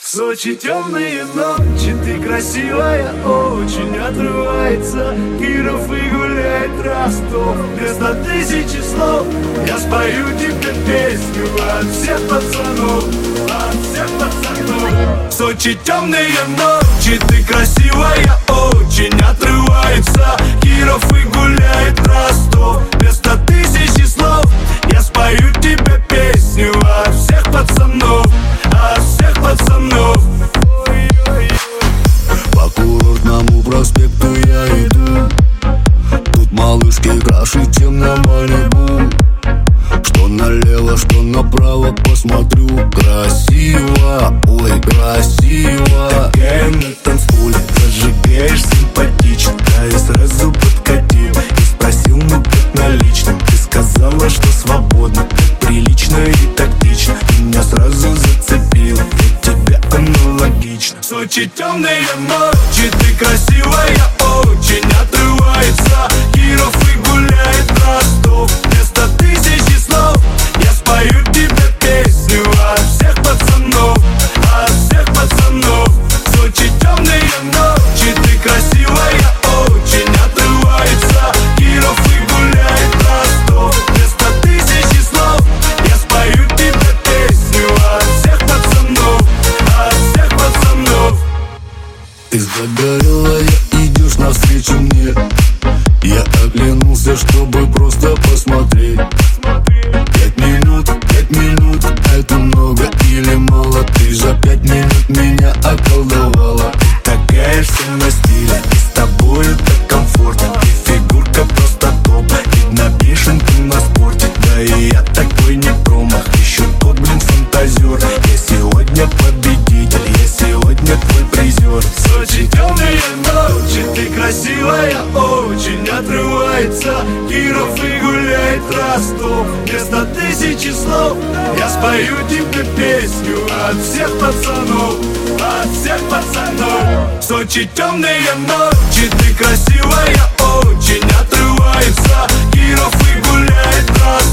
В Сочи темные ночи, ты красивая, очень отрывается Киров и гуляет Ростов. Вместо тысячи слов я спою тебе песню от всех пацанов, от всех пацанов. В Сочи темные ночи, ты красивая, очень отрывается Киров и гуляет Ростов. Вместо тысячи слов я спою тебе песню от всех пацанов, от всех пацанов. По курортному проспекту я иду. Тут малышки краше, чем на Малибу. Что налево, что направо, посмотрю. Красиво, ой, красиво. Такая на танцполе, зажигаешь симпатично. Да я сразу подкатил и спросил, ну как на личном. Ты сказала, что свободно, так прилично и тактично. Меня сразу зацепило, для тебя аналогично. В Сочи темные ночи, ты красивая, очень отрывается Киров и гуляет Ростов. Вместо тысячи слов я спою тебе песню от всех пацанов, от всех пацанов. В Сочи темные ночи, ты красивая, очень отрывается Киров и гуляет Ростов. Вместо тысячи слов я спою тебе песню от всех пацанов, от всех пацанов. Ты загорелая, идешь навстречу мне. Я оглянулся, чтобы просто посмотреть. 5 минут, это много или мало? Ты за 5 минут меня околдовала. Ты такая вся на стиле, и с тобою так комфортно. И фигурка просто топ, видно пишенку на спорте. Да и я такой не промах, еще тот, блин, фантазер. Я сегодня победитель, я сегодня твой призер. В Сочи темные ночи, ты красивая, очень отрывается Киров и гуляет Ростов. Вместо тысячи слов я спою тебе песню от всех пацанов, от всех пацанов. В Сочи темные ночи, ты красивая, очень отрывается Киров и гуляет Ростов.